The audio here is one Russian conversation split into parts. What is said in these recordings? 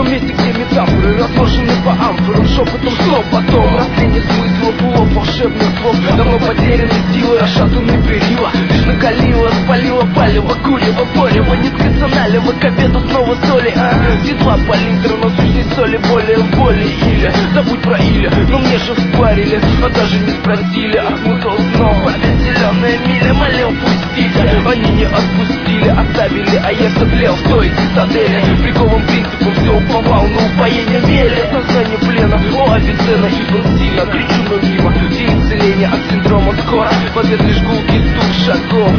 месте, где метафоры разложены по амфорам, шепотом слов потом растение смысла, улов волшебных слов. Давно потеряны силы, расшатаны перила. Лишь накалило, спалило палево, курево, порево. Ниткой налево, к обеду снова соли. Седла палитра, но сущность соли более в боли. Или забудь про Иля, но мне же впарили, а даже не спросили, а смысл снова. Зеленая миля, молил пустить, они не отпустили, оставили, а я сотлел в той цитадели. Прикован принципом, все уповал на упоение мели. Сознание плена, о, Авиценна и был сильно. Кричу, но мимо, день исцеления от синдрома скоро. В ответ лишь гулкий стук шагов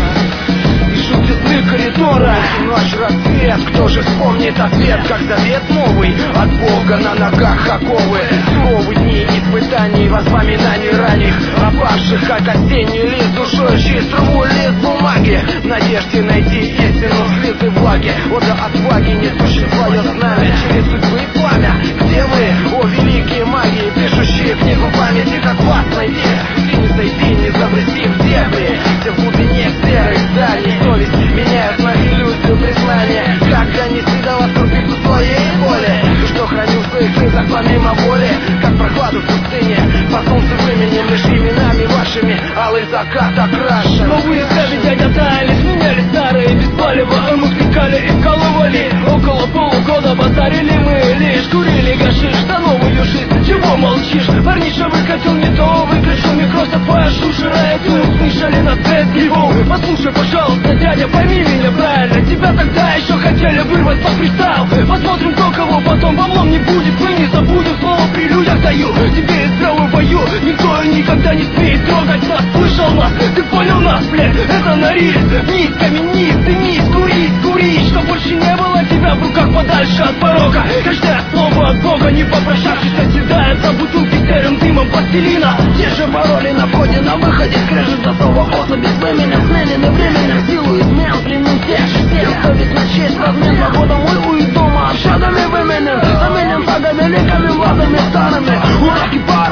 и шутят сны коридора. Ночь, рассвет, кто же вспомнит ответ, как завет новый от Бога на ногах оковы. Суровые дни испытаний, воспоминаний ранних, опавших, как осенний лист, душой чист рву лист бумаги, в надежде найти истину в слезы влаги. Ода отваги, несущий свое знамя через судьбы и пламя. Где вы, о великие маги, пишущие книгу памяти, как вас найти? Ты не зайти, не забрести в дебри, где в глубине серых зданий совесть меняет на иллюзию признания. Как донести до вас крупицу своей боли, и что храню в своих слезах помимо воли, как прохладу в пустыне, по солнцу временем лишь именами вашими алый закат окрашен. Новые связи дядя таяли, сменяли старые без палева, мы втыкали и вкалывали. Около полугода базарили мы, лишь курили гашиш на новую жизнь. Чего молчишь? Парниша выкатил не то, выключил микрософа, шушера и услышали на свет его. Послушай, пожалуйста, дядя, пойми меня правильно, тебя тогда еще хотели вырвать под фристайл. Посмотрим, кто кого потом, баблом не будет, мы не забудем, слово при людях даю. Тебе здравый бою, никто и никогда не смеет трогать нас. Слышал нас, ты понял нас, блядь, это на риск. Вниз, каменистый низ, курить, курить, что больше не было тебя в руках подальше от порога. Каждое слово от Бога, не попрощавшись, оседает за бутылки серым дымом пластилина. Те же пароли на входе, на выходе, скрежет засова, босса безвременем, сменены временем, силу измен, плену тех же всем. Совесть на честь, размен, погода мой уют дома, общадами выменен, заменен сагами, веками, владами старыми. Уроки